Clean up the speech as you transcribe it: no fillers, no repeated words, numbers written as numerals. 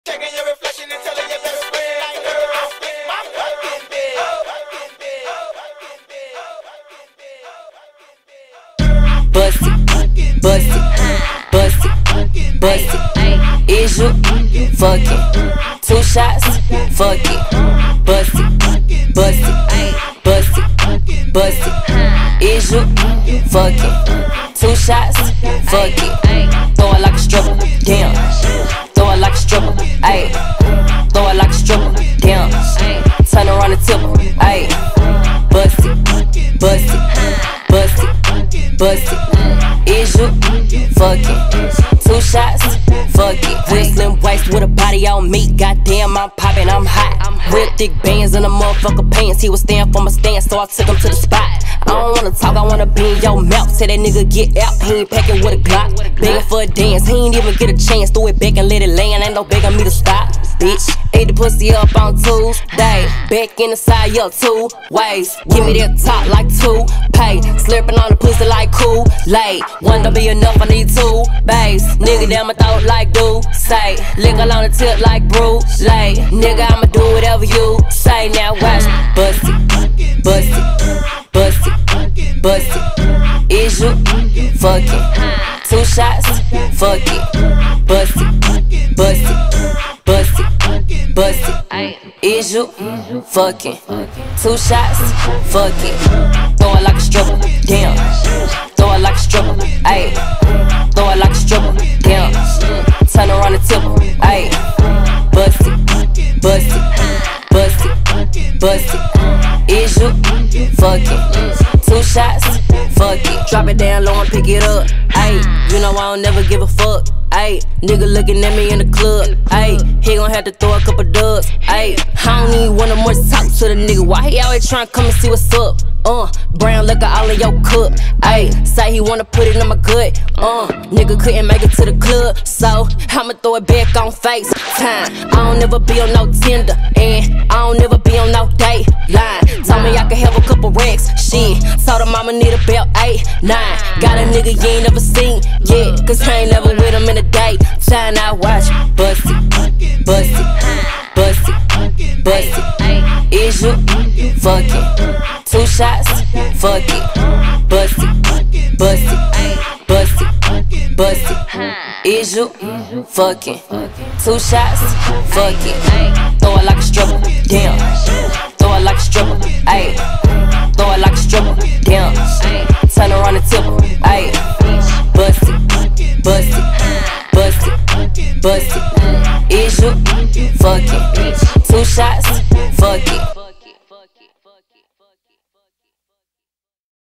Checking your reflection and telling your best friend, like, girl, I'll stick my fucking bed. Bust it, bust it, bust it, bust it. Is you fucking? 2 shots, fuck it. Bust it, bust it, bust it, bust it. Is you fucking? 2 shots, fuck it. Throw it like a stripper, damn. Throw it like a stripper, ayy. Throw it like a stripper, damn. Turn around and tip her, ayy. Bust it, bust it, bust it, bust it. Is you fucking? 2 shots, fuck it. Real slim waist with a body on me. Goddamn, I'm poppin', I'm hot. Real thick bands in the motherfucker pants. He was staying for my stand, so I took him to the spot. I don't wanna talk, I wanna be in your mouth. Say that nigga get out, he ain't packing with a Glock. Begging for a dance, he ain't even get a chance. Throw it back and let it land, ain't no begging me to stop. Bitch, ate the pussy up on Tuesday. Back in the side, yo, 2 ways. Give me that top like 2 pay. Slurping on the pussy like Kool-Aid. One don't be enough, I need 2 bays. Nigga down my throat like do say. Liquor on the tip like Bruce Lay. Nigga, I'ma do whatever you say. Now watch me. Bust it, bust it, bust it, bust it. Is you fucking? 2 shots, fuck it. Bust it, bust it, bust it, bust it. Is you fucking? 2 shots, fuck it. Throw it like a stripper, damn. Throw it like a stripper, ayy. Throw it like a stripper, damn. Turn around and tip her, ayy. Bust it, bust it, bust it, bust it. Is you fucking? 2 shots, fuck it. Drop it down low and pick it up, ayy. You know I don't never give a fuck, ayy. Nigga looking at me in the club, ayy. He gon' have to throw a couple dubs, ayy. I don't even wanna more talk to the nigga. Why he always tryna come and see what's up? Brown liquor all in your cup, ayy. Say he wanna put it in my gut, nigga couldn't make it to the club, so I'ma throw it back on FaceTime. I don't never be on no Tinder, and I don't never be on no date line. Told me I could have a couple racks, shit. Told him I'ma need about 8, 9. Got a nigga you ain't never seen yet, cause I ain't never with him in a day. Time I watch, bust it, bust it, bust it, bust it. Is you fucking? 2 shots, fuck it. Bust it, bust it, bust it, bust it. Is you fucking? 2 shots, fuck it. Throw it like a stripper, damn. Throw it like a stripper, ayy. Throw it like a stripper, damn. Turn around and tip her, ayy. Bust it, bust it, bust it, bust it. Is you fucking? 2 shots, fuck it.